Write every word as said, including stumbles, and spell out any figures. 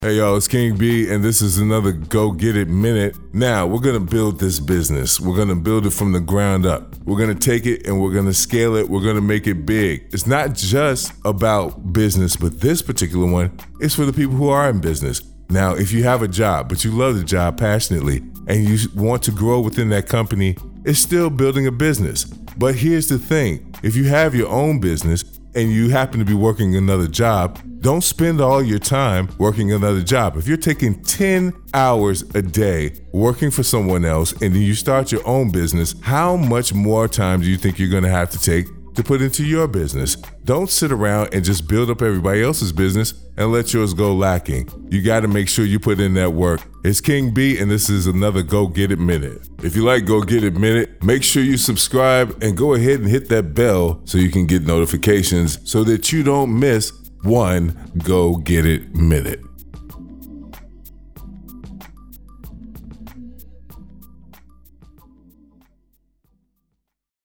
Hey y'all, it's King B, and this is another Go Get It Minute. Now, we're gonna build this business. We're gonna build it from the ground up. We're gonna take it and we're gonna scale it. We're gonna make it big. It's not just about business, but this particular one is for the people who are in business. Now, if you have a job, but you love the job passionately, and you want to grow within that company, it's still building a business. But here's the thing, if you have your own business and you happen to be working another job, don't spend all your time working another job. If you're taking ten hours a day working for someone else and then you start your own business, how much more time do you think you're gonna have to take to put into your business? Don't sit around and just build up everybody else's business and let yours go lacking. You gotta make sure you put in that work. It's King B, and this is another Go Get It Minute. If you like Go Get It Minute, make sure you subscribe and go ahead and hit that bell so you can get notifications so that you don't miss one Go Get It Minute.